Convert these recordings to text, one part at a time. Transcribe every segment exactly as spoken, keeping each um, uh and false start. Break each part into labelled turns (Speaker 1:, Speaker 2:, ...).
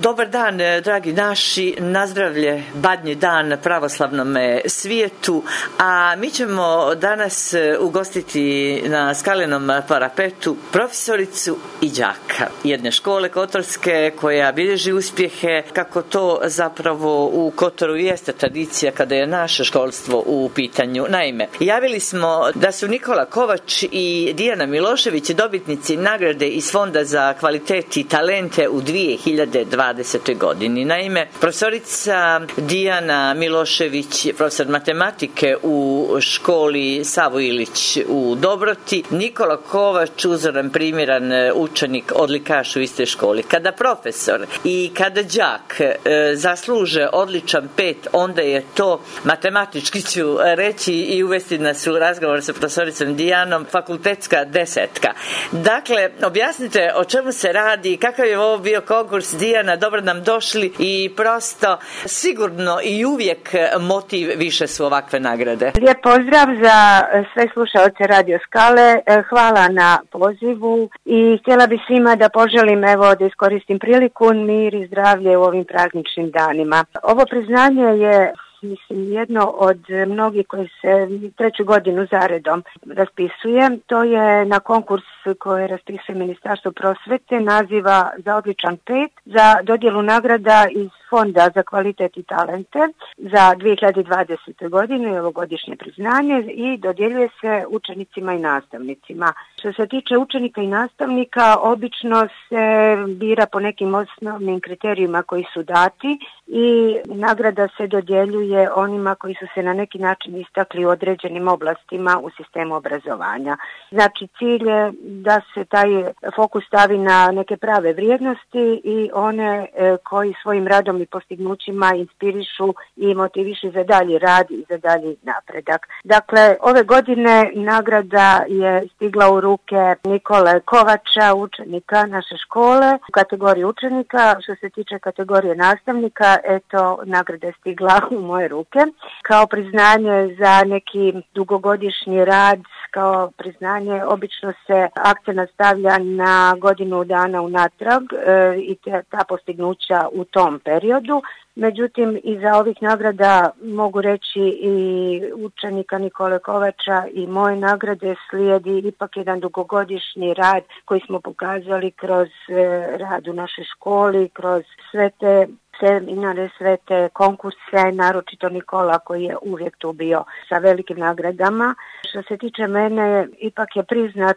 Speaker 1: Dobar dan, dragi naši, nazdravlje, badnji dan pravoslavnom svijetu, a mi ćemo danas ugostiti na skalenom parapetu profesoricu i đaka jedne škole kotorske koja bilježi uspjehe, kako to zapravo u Kotoru jeste tradicija kada je naše školstvo u pitanju. Naime, javili smo da su Nikola Kovač i Dijana Milošević dobitnici nagrade iz Fonda za kvalitet i talente u dvije hiljade dvadesetoj godini. Naime, profesorica Dijana Milošević je profesor matematike u školi Savo Ilić u Dobroti. Nikola Kovač uzoran, primjeran učenik, odlikaš u istoj školi. Kada profesor i kada đak e, zasluže odličan pet, onda je to, matematički ću reći i uvesti nas u razgovor sa profesoricom Dijanom, fakultetska desetka. Dakle, objasnite o čemu se radi, kakav je ovo bio konkurs. Dijana, dobro nam došli i prosto sigurno i uvijek motiv više su ovakve nagrade.
Speaker 2: Lijep pozdrav za sve slušaoce Radio Skale, hvala na pozivu i htjela bi svima da poželim, evo, da iskoristim priliku, mir i zdravlje u ovim prazničnim danima. Ovo priznanje je, mislim, jedno od mnogih koji se treću godinu zaredom raspisuje. To je na konkurs koji raspisuje Ministarstvo prosvete, naziva za odličan pet, za dodjelu nagrada iz Fonda za kvalitet i talente za dvije hiljade dvadesete godinu i ovogodišnje priznanje i dodjeljuje se učenicima i nastavnicima. Što se tiče učenika i nastavnika, obično se bira po nekim osnovnim kriterijima koji su dati i nagrada se dodjeljuje onima koji su se na neki način istakli u određenim oblastima u sistemu obrazovanja. Znači, cilj je da se taj fokus stavi na neke prave vrijednosti i one e, koji svojim radom i postignućima inspirišu i motivišu za dalji rad i za dalji napredak. Dakle, ove godine nagrada je stigla u ruke Nikole Kovača, učenika naše škole, u kategoriji učenika. Što se tiče kategorije nastavnika, eto, nagrada je stigla u moje ruke kao priznanje za neki dugogodišnji rad, kao priznanje. Obično se akcent stavlja na godinu dana unatrag e, i te, ta postignuća u tom periodu. Međutim, iza ovih nagrada mogu reći i učenika Nikole Kovača i moje nagrade slijedi ipak jedan dugogodišnji rad koji smo pokazali kroz e, rad u našoj školi, kroz sve te seminare, sve te konkurse, naročito Nikola koji je uvijek tu bio sa velikim nagradama. Što se tiče mene, ipak je priznat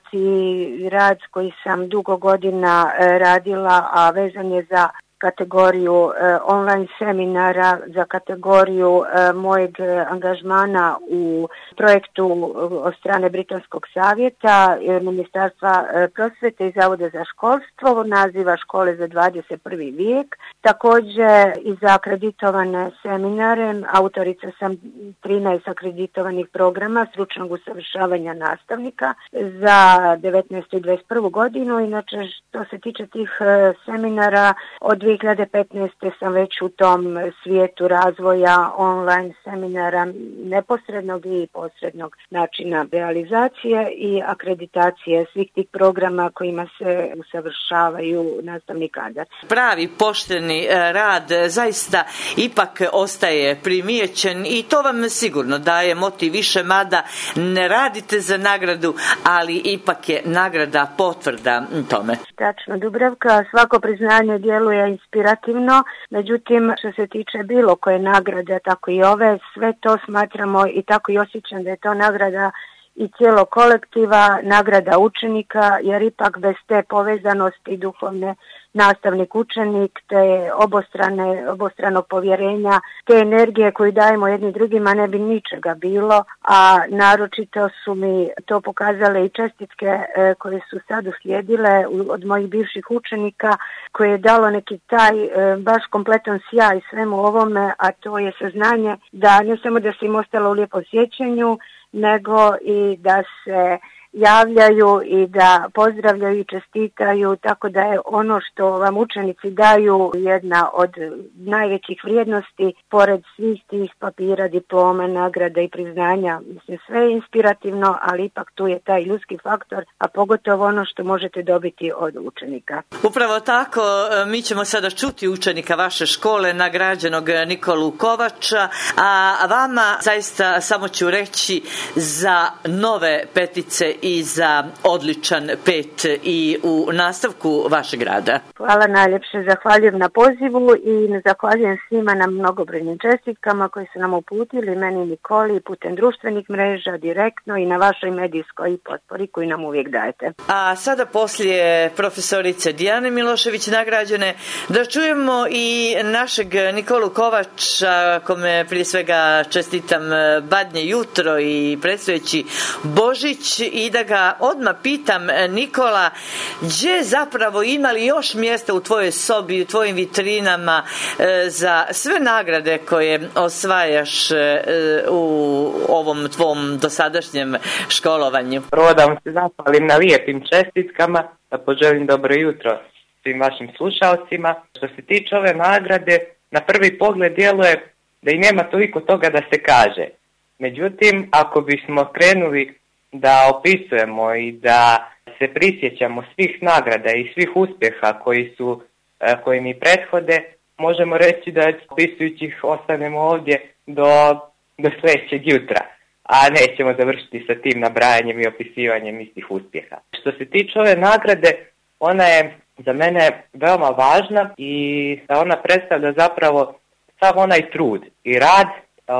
Speaker 2: i rad koji sam dugo godina radila, a vezan je za kategoriju e, online seminara, za kategoriju e, mojeg angažmana u projektu od strane Britanskog savjeta, e, Ministarstva e, prosvete i Zavoda za školstvo, naziva Škole za dvadeset prvi vijek. Također i za akreditovane seminare, autorica sam trinaest akreditovanih programa stručnog usavršavanja nastavnika za devetnaestu i dvadeset prvu godinu. Inače, što se tiče tih e, seminara, od dvije hiljade petnaeste sam već u tom svijetu razvoja online seminara neposrednog i posrednog načina realizacije i akreditacije svih tih programa kojima se usavršavaju nastavni kadar.
Speaker 1: Pravi pošteni rad zaista ipak ostaje primijećen i to vam sigurno daje motiv više, mada ne radite za nagradu, ali ipak je nagrada potvrda tome.
Speaker 2: Tačno, Dubravka, svako priznanje djeluje inspirativno, međutim, što se tiče bilo koje nagrade, tako i ove, sve to smatramo i tako i osjećam da je to nagrada i cijelo kolektiva, nagrada učenika, jer ipak bez te povezanosti duhovne nastavnik učenik, te obostrane, obostranog povjerenja, te energije koju dajemo jedni drugima ne bi ničega bilo, a naročito su mi to pokazale i čestitke e, koje su sad uslijedile od mojih bivših učenika, koje je dalo neki taj e, baš kompletan sjaj svemu ovome, a to je saznanje da ne samo da se im ostalo u lijepom sjećanju, nego i da se javljaju i da pozdravljaju i čestitaju, tako da je ono što vam učenici daju jedna od najvećih vrijednosti, pored svih tih papira, diploma, nagrada i priznanja. Mislim, sve je inspirativno, ali ipak tu je taj ljudski faktor, a pogotovo ono što možete dobiti od učenika.
Speaker 1: Upravo tako, mi ćemo sada čuti učenika vaše škole, nagrađenog Nikolu Kovača, a vama zaista samo ću reći za nove petice i za odličan pet i u nastavku vašeg rada.
Speaker 2: Hvala najljepše, zahvaljujem na pozivu i zahvaljujem svima na mnogobrojnim čestitkama koji su nam uputili, meni i Nikoli, putem društvenih mreža, direktno i na vašoj medijskoj potpori koju nam uvijek dajete.
Speaker 1: A sada poslije profesorice Dijane Milošević nagrađene, da čujemo i našeg Nikolu Kovača, kome prije svega čestitam badnje jutro i predstojeći Božić, i da ga odmah pitam, Nikola, gdje zapravo ima li još mjesta u tvojoj sobi, u tvojim vitrinama e, za sve nagrade koje osvajaš e, u ovom tvom dosadašnjem školovanju?
Speaker 3: Prvo da vam se zahvalim na lijepim čestitkama, da poželim dobro jutro svim vašim slušalcima. Što se tiče ove nagrade, na prvi pogled djeluje da i nema toliko toga da se kaže. Međutim, ako bismo krenuli da opisujemo i da se prisjećamo svih nagrada i svih uspjeha koji su, koji mi prethode, možemo reći da opisujući ih ostanemo ovdje do, do sljedećeg jutra, a nećemo završiti sa tim nabrajanjem i opisivanjem istih uspjeha. Što se tiče ove nagrade, ona je za mene veoma važna i ona predstavlja zapravo sav onaj trud i rad,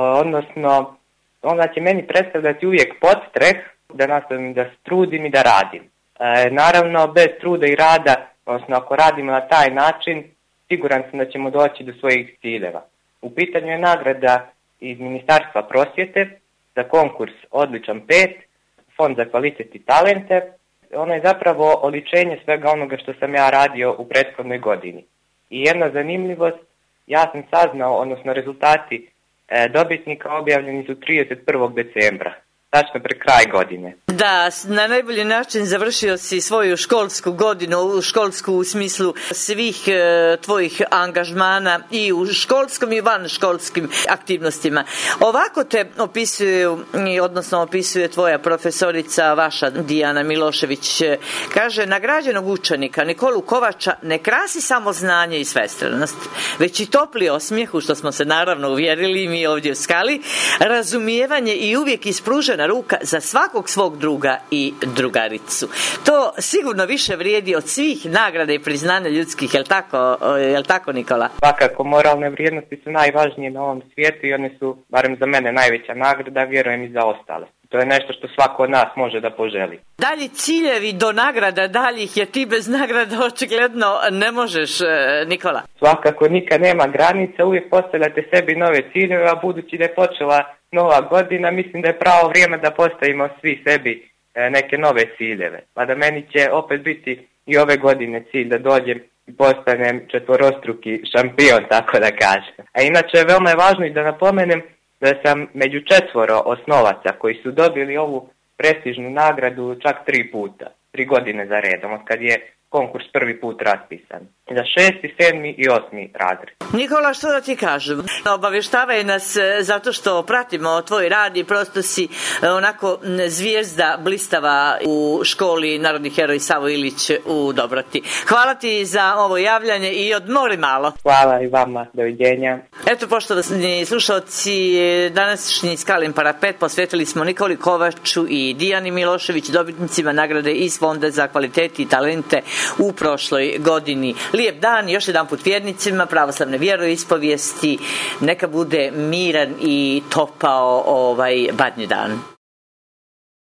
Speaker 3: odnosno ona će meni predstavljati uvijek podstreh da nastavim da se trudim i da radim. E, naravno, bez truda i rada, odnosno ako radimo na taj način, siguran sam da ćemo doći do svojih ciljeva. U pitanju je nagrada iz Ministarstva prosvjete za konkurs Odličan pet, Fond za kvalitet i talente. Ono je zapravo oličenje svega onoga što sam ja radio u prethodnoj godini. I jedna zanimljivost, ja sam saznao, odnosno rezultati e, dobitnika objavljeni su trideset prvog decembra. Tačno pre kraj godine.
Speaker 1: Da, na najbolji način završio si svoju školsku godinu, školsku u smislu svih e, tvojih angažmana i u školskom i van školskim aktivnostima. Ovako te opisuju, odnosno opisuje tvoja profesorica, vaša Dijana Milošević. Kaže, nagrađenog učenika Nikolu Kovača ne krasi samo znanje i svestranost, već i topli osmijeh, u što smo se naravno uvjerili mi ovdje u Skali, razumijevanje i uvijek ispružena ruka za svakog svog druga i drugaricu. To sigurno više vrijedi od svih nagrada i priznanja ljudskih, jel tako, jel tako Nikola?
Speaker 3: Svakako, moralne vrijednosti su najvažnije na ovom svijetu i one su, barem za mene, najveća nagrada, vjerujem i za ostale. To je nešto što svako od nas može da poželi.
Speaker 1: Dalji ciljevi do nagrada daljih, jer ti bez nagrada očigledno ne možeš, Nikola.
Speaker 3: Svakako nikad nema granica, uvijek postavljate sebi nove ciljeve, a budući da je počela nova godina, mislim da je pravo vrijeme da postavimo svi sebi neke nove ciljeve. Pa da meni će opet biti i ove godine cilj da dođem i postanem četvorostruki šampion, tako da kažem. A inače, veoma je važno i da napomenem da sam među četvoro osnovaca koji su dobili ovu prestižnu nagradu čak tri puta, tri godine za redom, od kad je konkurs prvi put raspisan. Za šesti, sedmi i osmi razred.
Speaker 1: Nikola, što da ti kažem? Obavještavaj nas zato što pratimo tvoj rad i prosto si onako zvijezda blistava u školi Narodni heroj Savo Ilić u Dobroti. Hvala ti za ovo javljanje i odmori malo.
Speaker 3: Hvala i vama, doviđenja.
Speaker 1: Eto, poštovani slušalci, današnji Skalin parapet posvetili smo Nikoli Kovaču i Dijani Milošević, dobitnicima nagrade iz Fonda za kvalitet i talente u prošloj godini. Lijep dan, još jedan put vjernicima pravoslavne vjeroispovijesti. Neka bude miran i topao ovaj badnji dan.